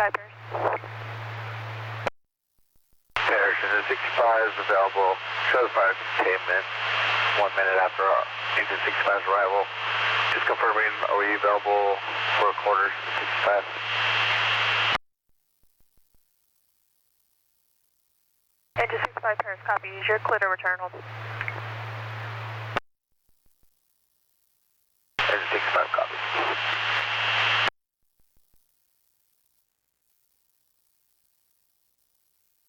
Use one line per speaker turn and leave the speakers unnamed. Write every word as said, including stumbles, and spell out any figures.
sixty-five Paris.
Paris, engine sixty-five is available. Show the fire containment one minute after engine sixty-five's arrival. Just confirming, are we available for quarters sixty-five?
Engine sixty-five Paris, copy. You're clear to return. Hold.